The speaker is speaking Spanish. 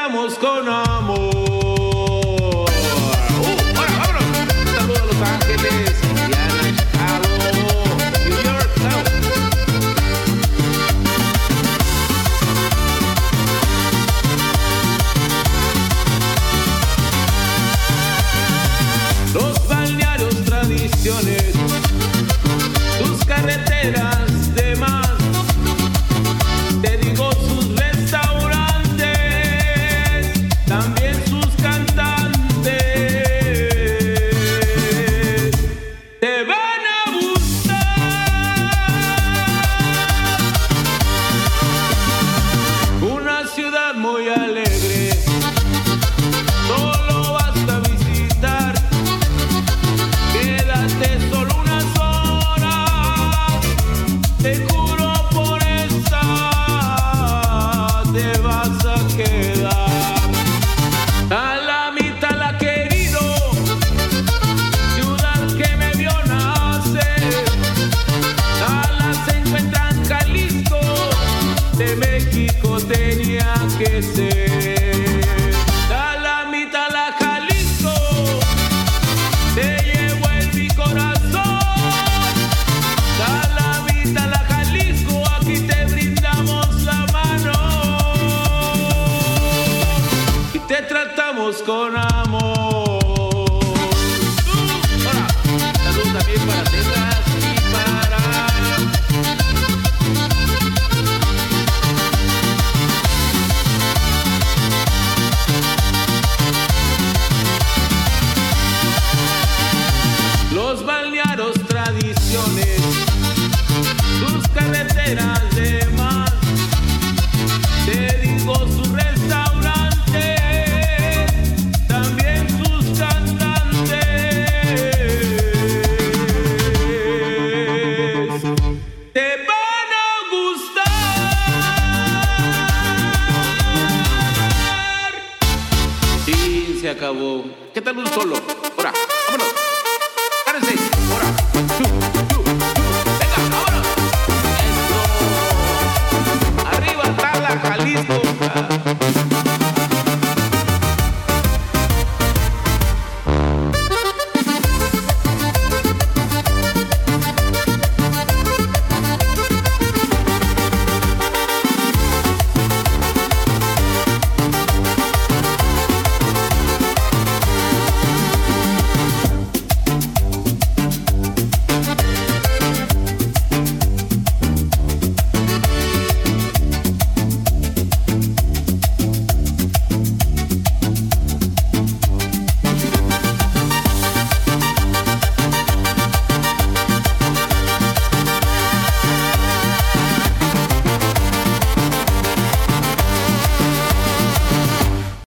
tratamos con amor. Ahora, vámonos. Un saludo a Los Ángeles, Indiana, Chicago, New York. Los balnearios, tradiciones, sus carreteras de mar, te digo sus restaurantes, también sus cantantes, te van a gustar. Una ciudad muy alegre, solo basta visitar. Quédate solo unas horas, te juro por esa te vas a quedar. Talamita la querido, ciudad que me vio nacer. Tala se encuentra en Jalisco, de México tenía que ser. Talamita la Jalisco, te llevo en mi corazón. Talamita la Jalisco, aquí te brindamos la mano y te tratamos con amor. Ahora, saludos también para Texas y para los balnearios, tradiciones, sus carreteras de mar, te digo sus restaurantes, también sus cantantes, te van a gustar. Y se acabó. ¿Qué tal un solo? Ahora, vámonos. Párense. Ahora.